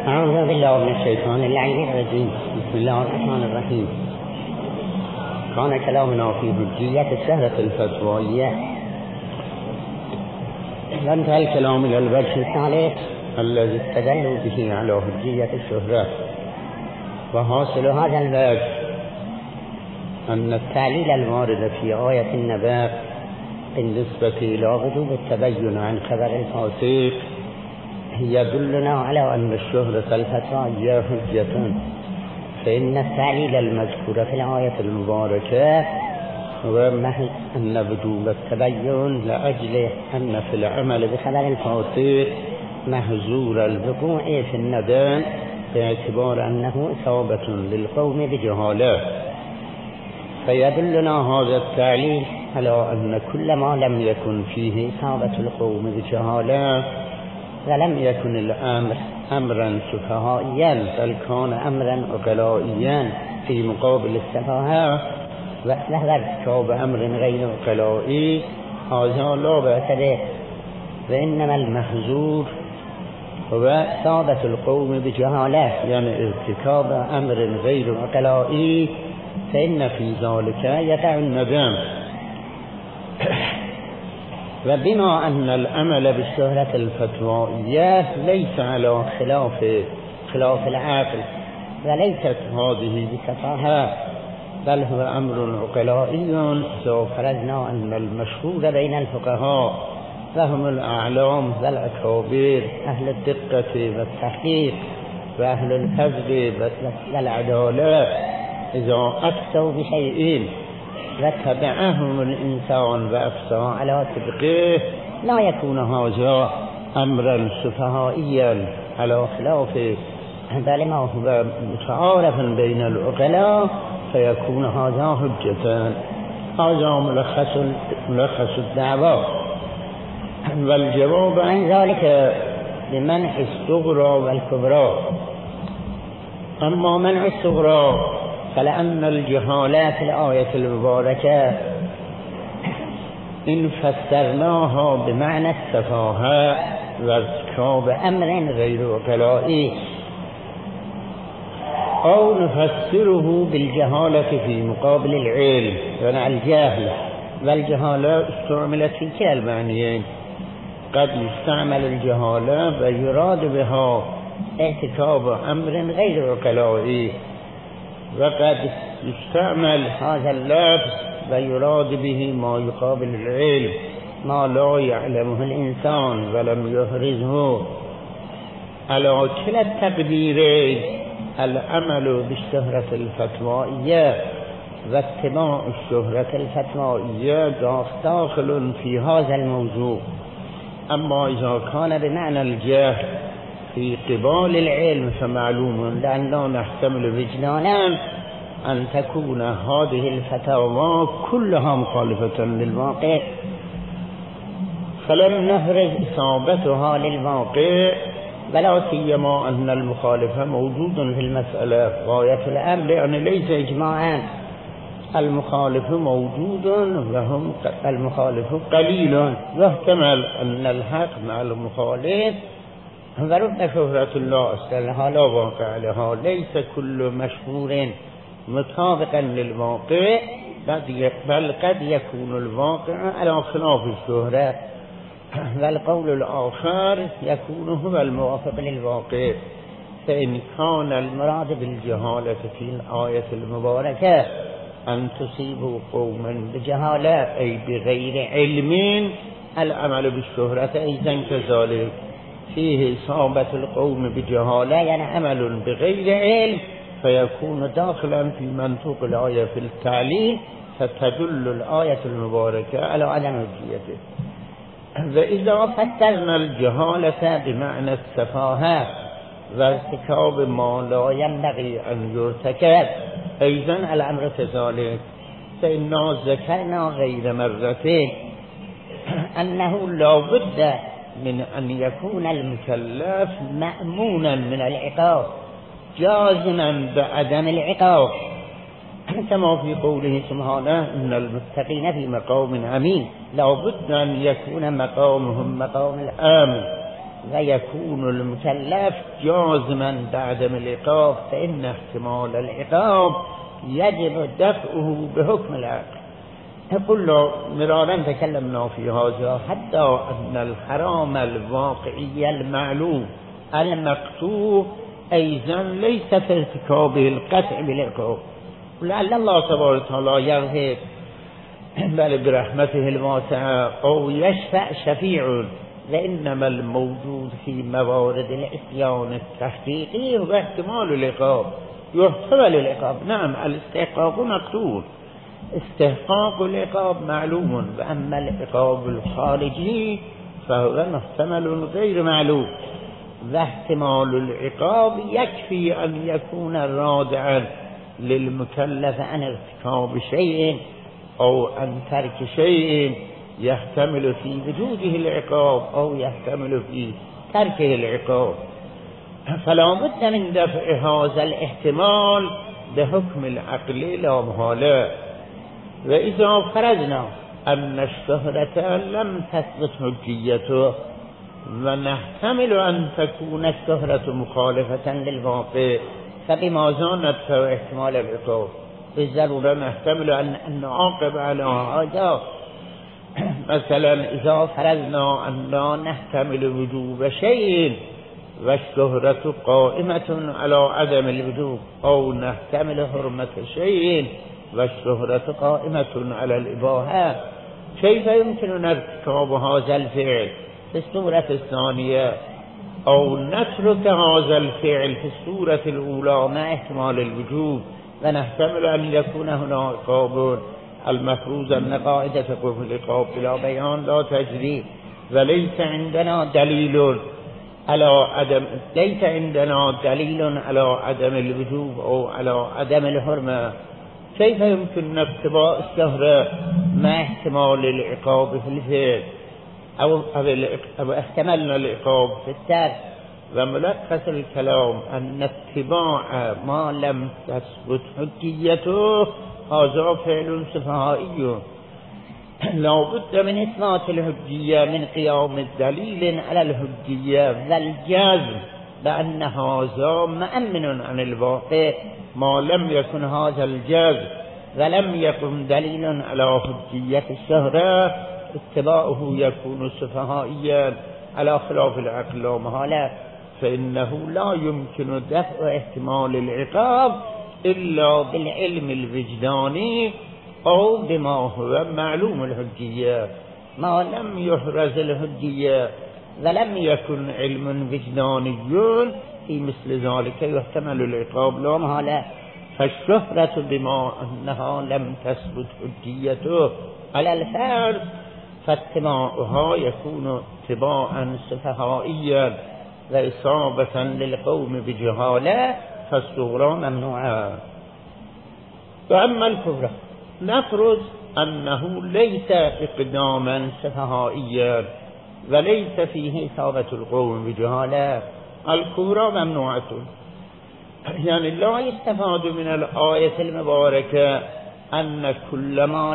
أعوذ بالله من الشيطان اللعين الرجيم. بسم الله الرحمن الرحيم. كان كلامنا في حجية الشهرة الفتوائية، وانتهى الكلام إلى الوجه الثالث الذي استدلوا به على حجية الشهرة. وحاصل هذا الوجه أن التعليل الوارد في آية النبأ بالنسبة إلى وجوب التبين عن خبر الفاسق يدلنا على أن الشهرة الفتوائية حجة، فإن التعليل المذكور في الآية المباركة هو أن وجوب التبين لأجل أن في العمل بخبر الفاسق محظور الوقوع في الندم، باعتبار أنه إصابة للقوم بجهالة. فيدلنا هذا التعليل على أن كل ما لم يكن فيه إصابة القوم بجهالة ولم يكن الأمر أمرا سفهائيا بل كان أمرا عقلائيا في مقابل السفاهة، وهو ارتكاب أمر غير عقلائي هذا لا بأس به، وإنما المحظور هو إصابة القوم بجهالة، يعني ارتكاب أمر غير عقلائي، فإن في ذلك يقع الندم. وبما أن العمل بالشهرة الفتوائية ليس على خلاف العقل وليست هذه بسفاهة بل هو أمر عقلائي، إذا فرضنا أن المشهور بين الفقهاء وهم الأعلام والأكابر أهل الدقة والتحقيق وأهل الفضل والعدالة إذا أفتوا بشيء واتبعهم الإنسان وأفتى على طبقه لا يكون هذا أمرا سفهائيا على خلاف بل ما هو متعارف بين العقلاء، فيكون هذا حجة. هذا ملخص الدعوة. والجواب عن ذلك بمنع الصغرى والكبرى. أما منع الصغرى فلأن الجهالة في الآية المباركة إن فسرناها بمعنى السفاهة وارتكاب أمر غير عقلائي أو نفسره بالجهالة في مقابل العلم، يعني الجهل والجهالة استعملت في كلا المعنيين. قد يستعمل الجهالة ويراد بها ارتكاب أمر غير عقلائي، وقد يستعمل هذا اللفظ ويراد به ما يقابل العلم ما لا يعلمه الإنسان ولم يحرزه. على كلا التقديرين العمل بالشهرة الفتوائية واتباع الشهرة الفتوائية داخل في هذا الموضوع. أما إذا كان بمعنى الجهل في قبال العلم فمعلوم لأننا نحتمل وجدانا أن تكون هذه الفتاوى كلها مخالفة للواقع، فلم نفرز إصابتها للواقع، ولا سيما أن المخالفة موجود في المسألة غاية الأمر، يعني ليس إجماعا، المخالف موجود وهم المخالف قليل، واحتمل أن الحق مع المخالف ورب شهرة الله أصلها لا واقع لها، ليس كل مشهور مطابقا للواقع بل قد يكون الواقع على خلاف الشهرة، والقول الآخر يكون هو الموافق للواقع. فإن كان المراد بالجهالة في الآية المباركة أن تصيبوا قوما بجهالة أي بغير علم، العمل بالشهرة أيضا كذلك فيه إصابة القوم بجهالة، يعني عمل بغير علم، فيكون داخلا في منطوق الآية في التعليل، فتدل الآية المباركة على عدم حجيته. وإذا فسرنا الجهالة بمعنى السفاهة وارتكاب ما لا ينبغي أن يرتكب أيضا الأمر كذلك، فإننا ذكرنا غير مرتين أنه لا بد من أن يكون المكلف مأمونا من العقاب جازما بعدم العقاب، كما في قوله سبحانه إن المتقين في مقام أمين، لا بد أن يكون مقامهم مقام الآمن، ويكون المكلف جازما بعدم العقاب، فإن احتمال العقاب يجب دفعه بحكم العقل. كل مرارا تكلمنا في هذا، حتى أن الحرام الواقعي المعلوم المقطوع أيضا ليس في ارتكابه القطع بالعقاب، ولعل الله تبارك وتعالى يغفر بل برحمته الواسعة أو يشفع شفيع، وإنما الموجود في موارد العصيان التحقيقي هو احتمال العقاب، يحتمل العقاب. نعم الاستحقاق مقتول، استحقاق العقاب معلوم، وأما العقاب الخارجي فهو محتمل غير معلوم، واحتمال العقاب يكفي أن يكون رادعا للمكلف عن ارتكاب شيء أو عن ترك شيء يحتمل في وجوده العقاب أو يحتمل في تركه العقاب، فلا بد من دفع هذا الاحتمال بحكم العقل لا محالة. وإذا فرضنا أن الشهرة لم تثبت حجيته ونحتمل أن تكون الشهرة مخالفة للواقع، فبماذا ندفع احتمال العقاب؟ بالضرورة نحتمل أن نعاقب على هذا. مثلا إذا فرضنا أن لا نحتمل وجوب شيء والشهرة قائمة على عدم الوجوب، أو نحتمل حرمة شيء والشهرة قائمة على الإباحة، كيف يمكن ارتكاب هذا الفعل في الصورة الثانية، أو نترك هذا الفعل في الصورة الأولى مع احتمال الوجوب، ونحتمل أن يكون هنا عقاب؟ المفروض أن قاعدة قبول العقاب بلا بيان لا تجري، وليس عندنا دليل على عدم الوجوب أو على عدم الحرمة. كيف يمكن اتباع الشهرة مع احتمال العقاب في الفعل أو احتملنا العقاب في الترك؟ وملخص الكلام أن اتباع ما لم تثبت حجيته هذا فعل سفهائي، لا بد من إثبات الحجية من قيام الدليل على الحجية والجزم بأن هذا مأمن عن الواقع، ما لم يكن هذا الجزم ولم يكن دليل على حجية الشهرة اتباعه يكون سفهائيا على خلاف العقل لا محالة، فإنه لا يمكن دفع احتمال العقاب إلا بالعلم الوجداني أو بما هو معلوم الحجية. ما لم يحرز الحجية ولم يكن علم وجداني في مثل ذلك يحتمل العقاب لا محالة. فالشهرة بما أنها لم تثبت حجيته على الفرد فاتباعها يكون اتباعا سفهائيا وإصابة للقوم بجهالة، فالصغرى ممنوعة. وأما الكبرى نفرض أنه ليس إقداما سفهائيا وليس فيه إصابة القوم بجهالة، الكبرى ممنوعة. يعني لا يستفاد من الآية المباركة أن كل ما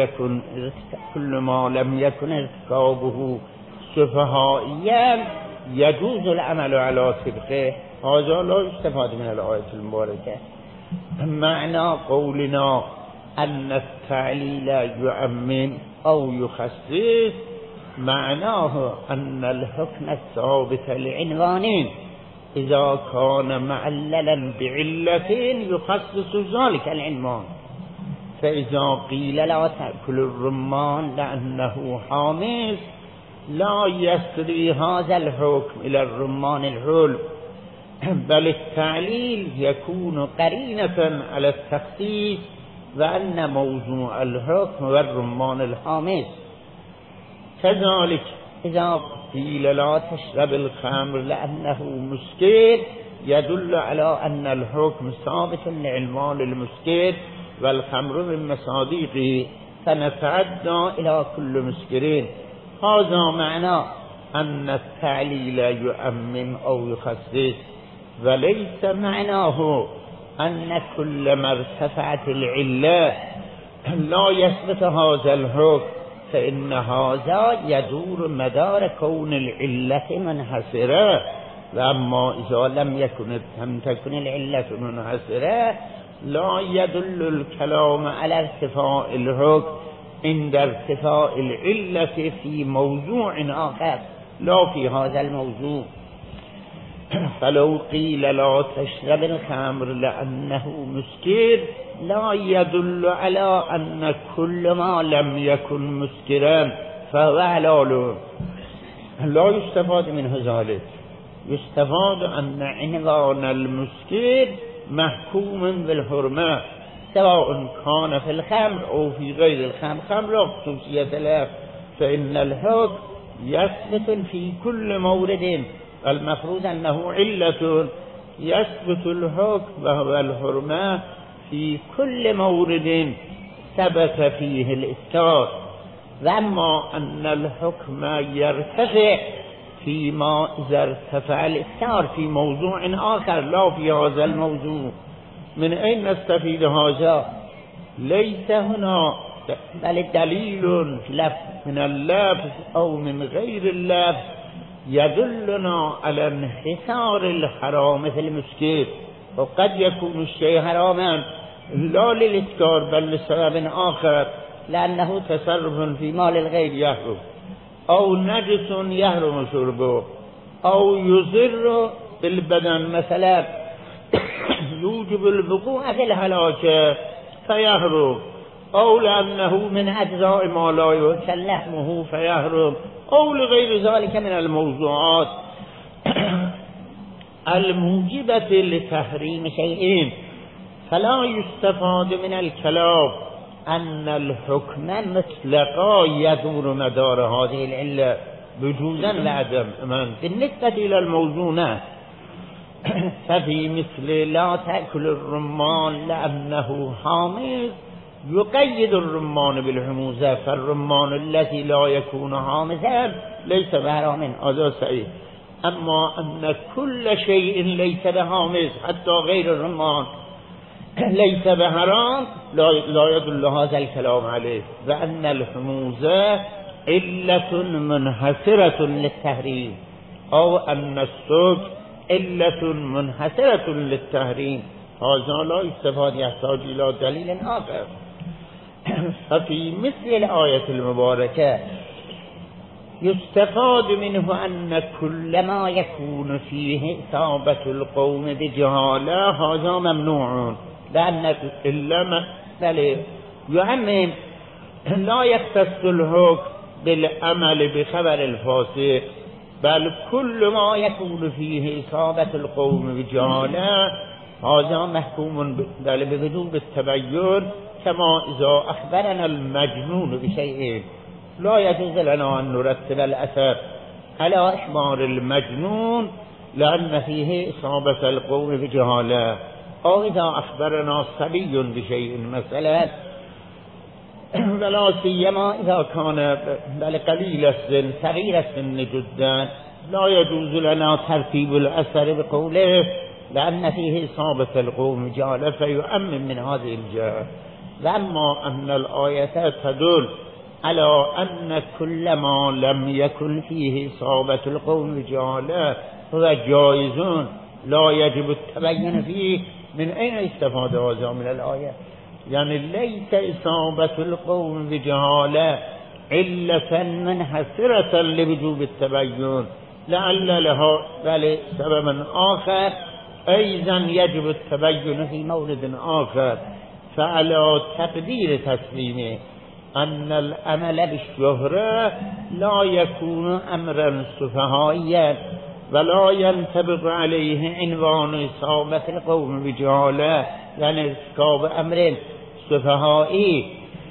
لم يكن ارتكابه سفهائيا يجوز العمل على طبقه، هذا لا يستفاد من الآية المباركة. معنى قولنا أن التعليل يعمم أو يخصص معناه أن الحكم الثابت لعنوانين إذا كان معللا بعلة يخصص ذلك العنوان، فإذا قيل لا تأكل الرمان لأنه حامض لا يسري هذا الحكم إلى الرمان الحلو، بل التعليل يكون قرينة على التخصيص وأن موضوع الحكم والرمان الحامض. كذلك إذا قيل لا تشرب الخمر لأنه مسكر يدل على أن الحكم ثابت لعنوان المسكر والخمر من مصادقه، فنتعدى إلى كل مسكرين. هذا معنى أن التعليل يعمم أو يخصص، وليس معناه أن كل ما ارتفعت العلة لا يثبت هذا الحكم فإن هذا يدور مدار كون العلة منحصرة، وأما إذا لم تكن العلة منحصرة لا يدل الكلام على ارتفاع الحكم عند ارتفاع العلة في موضوع آخر لا في هذا الموضوع. فلو قيل لا تشرب الخمر لأنه مسكر لا يدل على أن كل ما لم يكن مسكرا فهو حلال. لا يستفاد منه ذلك، يستفاد أن عنوان المسكر محكوم بالحرمة سواء كان في الخمر أو في غير الخمر. خمر خصوصية له، فإن الحكم يثبت في كل مورد، المفروض أنه علة يثبت الحكم وهو الحرمة في كل مورد ثبت فيه الإسكار. وأما أن الحكم يرتفع فيما إذا ارتفع الإسكار في موضوع آخر لا في هذا الموضوع. من أين نستفيد هذا؟ ليس هنا بل دليل من اللفظ أو من غير اللفظ يدلنا على انحصار الحرام في المسكر. وقد يكون الشيء حراما لا للإسكار بل لسبب آخر، لأنه تصرف في مال الغير يحرم، أو نجس يحرم شربه، أو يضر بالبدن مثلا يوجب الوقوع في الهلاك فيحرم، أو لأنه من أجزاء ما لا يؤكل لحمه فيحرم، أو لغير ذلك من الموضوعات الموجبة لتحريم شيئين. فلا يستفاد من الكلام أن الحكم مطلقا يدور مدار هذه العلة وجودا لعدم. بالنسبة إلى الموضوع ففي مثل لا تأكل الرمان لأنه حامض يقيد الرمان بالحموزة، فالرمان الذي لا يكون حامضا ليس بحرام، هذا صحيح. أما أن كل شيء ليس بحامض حتى غير الرمان ليس بحرام لا يدل هذا الكلام عليه. وأن الحموزة علة منحصرة للتحريم، أو أن السكر علة منحصرة للتحريم، هذا لا يستفاد، يحتاج إلى دليل آخر. ففي مثل الآية المباركة يستفاد منه أن كل ما يكون فيه إصابة القوم بجهالة هذا ممنوع، لأن إلا يعمم لا يختص الحكم بالعمل بخبر الفاسق، بل كل ما يكون فيه إصابة القوم بجهالة هذا محكوم بوجوب التبين. كما إذا أخبرنا المجنون بشيء لا يجوز لنا أن نرتب الأثر على إخبار المجنون لأن فيه إصابة القوم بجهالة، أو إذا أخبرنا صبي بشيء مثلا ولا سيما إذا كان قليل السن صغير السن جدا لا يجوز لنا ترتيب الأثر بقوله لأن فيه إصابة القوم بجهالة فيؤمن من هذه الجهة. وأما أن الآية تدل على أن كل ما لم يكن فيه إصابة القوم بجهالة هو جائز لا يجب التبين فيه، من أين استفاد هذا من الآية؟ يعني ليس إصابة القوم بجهالة علة منحصرة لوجوب التبين، لعل لها سبب آخر أيضا يجب التبين في مورد آخر. فعلى تقدير تسليمه أن العمل بالشهرة لا يكون أمرا سفهائيا ولا ينطبق عليه عنوان إصابة القوم بجهالة، يعني ارتكاب أمر سفهائي.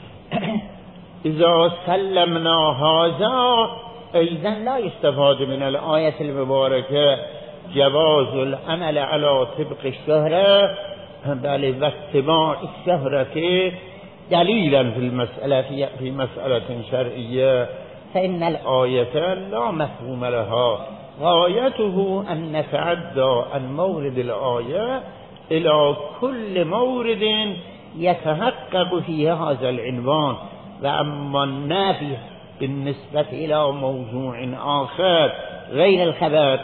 إذا سلمنا هذا أيضا لا يستفاد من الآية المباركة جواز العمل على طبق الشهرة بل واتباع الشهرة دليلا في المسألة في مسألة شرعية، فإن الآية لا مفهوم لها، غايته أن نتعدى عن مورد الآية إلى كل مورد يتحقق فيه هذا العنوان. وأما النافي بالنسبة إلى موضوع آخر غير الخبر.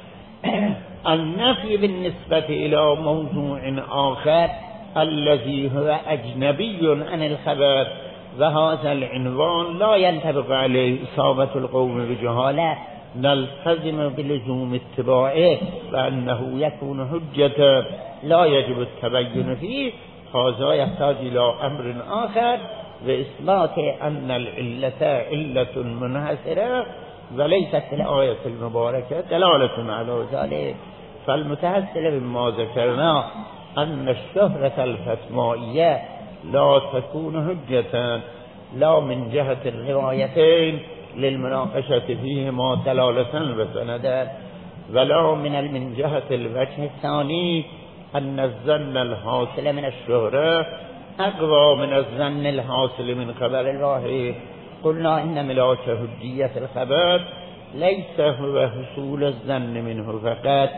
النفي بالنسبة إلى موضوع آخر الذي هو أجنبي عن الخبر، وهذا العنوان لا ينطبق عليه إصابة القوم بجهالة نلتزم بلزوم اتباعه فأنه يكون حجة لا يجب التبين فيه. هذا يحتاج إلى أمر آخر بإثبات أن العلة علة منحصرة وليست في الآية المباركة دلالة على ذلك. فالمتحصل مما ذكرنا أن الشهرة الفتمائية لا تكون حجة لا من جهة الروايتين للمناقشة فيهما دلالة وسندا، ولا من جهة الوجه الثاني أن الظن الحاصل من الشهرة أقوى من الظن الحاصل من خبر الواحد. قلنا إن ملاك حجية الخبر ليس هو حصول الظن منه فقط،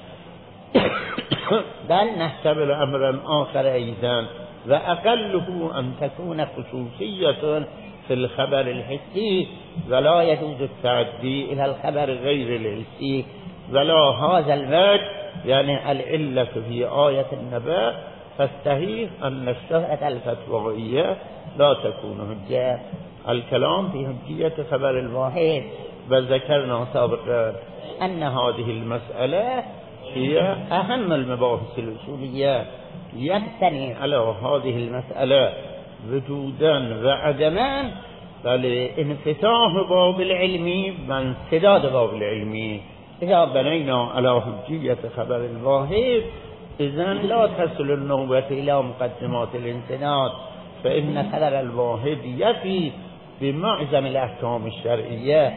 بل نحتمل أمرا آخر أيضا، وأقله أن تكون خصوصية في الخبر الحسي، ولا يجوز التعدي إلى الخبر غير الحسي، ولا هذا الوجه يعني العلة في آية النبأ. فالصحيح أن الشهرة الفتوائية لا تكون حجة. الكلام في حجية خبر الواحد، وذكرنا سابقا أن هذه المسألة هي أهم المباحث الأصولية، يبتني على هذه المسألة وجودا وعدما، بل انفتاح باب العلم وانسداد باب العلم. إذا بنينا على حجية خبر الواحد إذن لا تصل النوبة إلى مقدمات الانسداد، فإن خبر الواحد يفي بمعظم الأحكام الشرعية،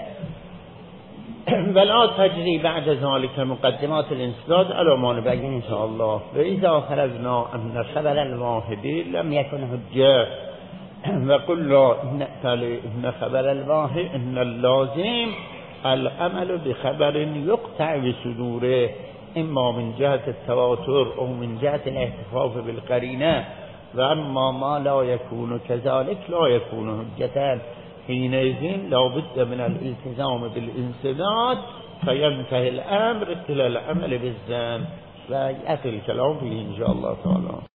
ولا تجري بعد ذلك مقدمات الانسداد على ما نبين إن شاء الله. وإذا خرجنا أن خبر الواحد لم يكن حجة، وقلنا إن خبر الواحد إن اللازم العمل بخبر يقطع بصدوره، إما من جهة التواتر أو من جهة الاحتفاظ بالقرينة، وأما ما لا يكون كذلك لا يكون حجة. حينئذ لا بد من الالتزام بالانسداد فينتهي الأمر إلى العمل بالظن، ويأتي الكلام فيه إن شاء الله تعالى.